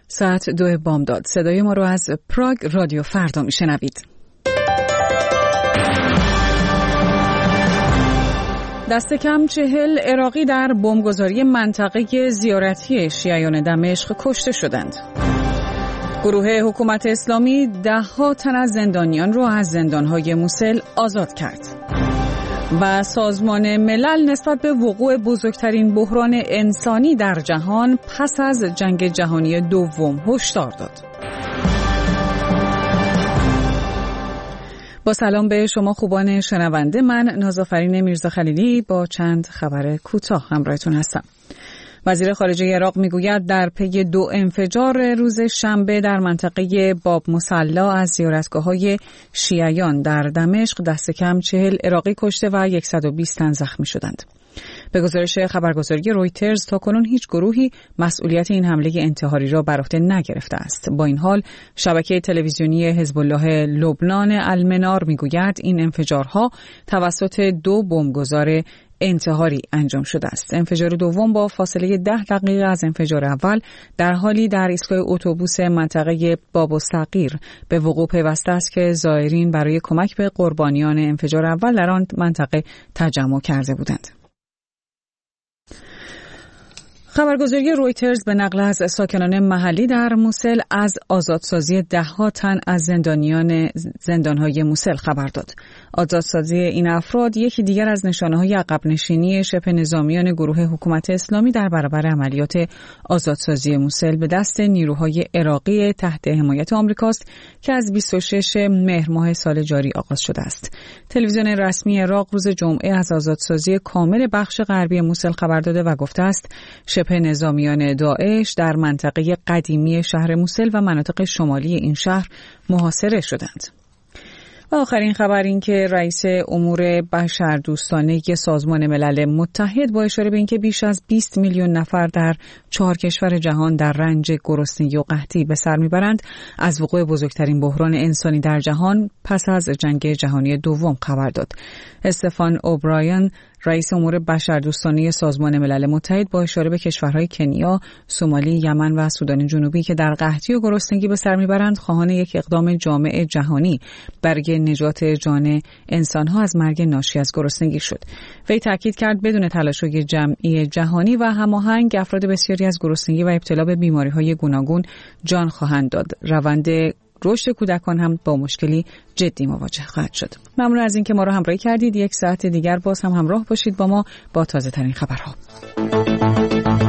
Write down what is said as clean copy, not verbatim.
ساعت 2 بامداد. صدای ما رو از پراگ رادیو فردا میشنوید. دست کم 40 عراقی در بمبگذاری منطقه زیارتی شیعیان دمشق کشته شدند. گروه حکومت اسلامی 10 تن از زندانیان را از زندانهای موسل آزاد کرد. و سازمان ملل نسبت به وقوع بزرگترین بحران انسانی در جهان پس از جنگ جهانی دوم هشدار داد. با سلام به شما خوبان شنونده، من نازآفرین میرزا خلیلی با چند خبر کوتاه همراهتون هستم. وزیر خارجه عراق میگوید در پی 2 انفجار روز شنبه در منطقه باب مصلا از زیارتگاه‌های شیعیان در دمشق دست کم 40 عراقی کشته و 120 تن زخمی شدند. به گزارش خبرگزاری رویترز تاکنون هیچ گروهی مسئولیت این حمله انتحاری را بر عهده نگرفته است. با این حال شبکه تلویزیونی حزب الله لبنان المنار میگوید این انفجارها توسط 2 بمبگذار انتحاری انجام شده است. انفجار دوم با فاصله 10 دقیقه از انفجار اول در حالی در ایستگاه اتوبوس منطقه باب الصغیر به وقوع پیوسته است که زائرین برای کمک به قربانیان انفجار اول در آن منطقه تجمع کرده بودند. خبرگزاری رویترز به نقل از ساکنان محلی در موسل از آزادسازی 10 تن از زندانهای موسل خبر داد. آزادسازی این افراد یکی دیگر از نشانه‌های عقب نشینی شبه نظامیان گروه حکومت اسلامی در برابر عملیات آزادسازی موسل به دست نیروهای عراقی تحت حمایت آمریکاست که از 26 مهر ماه سال جاری آغاز شده است. تلویزیون رسمی عراق روز جمعه از آزادسازی کامل بخش غربی موسل خبر داده و گفته است شبه نظامیان داعش در منطقه قدیمی شهر موسل و مناطق شمالی این شهر محاصره شدند. و آخرین خبر این که رئیس امور بشردوستانه سازمان ملل متحد با اشاره به اینکه بیش از 20 میلیون نفر در 4 کشور جهان در رنج گرسنگی و قحطی به سر میبرند، از وقوع بزرگترین بحران انسانی در جهان پس از جنگ جهانی دوم خبر داد. استفان اوبراین رئیس امور بشردوستانه سازمان ملل متحد با اشاره به کشورهای کنیا، سومالی، یمن و سودان جنوبی که در قحطی و گرسنگی به سر میبرند خواهان یک اقدام جامع جهانی برای نجات جان انسانها از مرگ ناشی از گرسنگی شد. وی تاکید کرد بدون تلاش‌های جمعی جهانی و هماهنگ افراد بسیاری از گرسنگی و ابتلا به بیماری‌های گوناگون جان خواهند داد. روند رشد کودکان هم با مشکلی جدی مواجه خواهد شد. ممنون از اینکه ما رو همراهی کردید. 1 ساعت دیگر باز هم همراه باشید با ما با تازه ترین خبرها.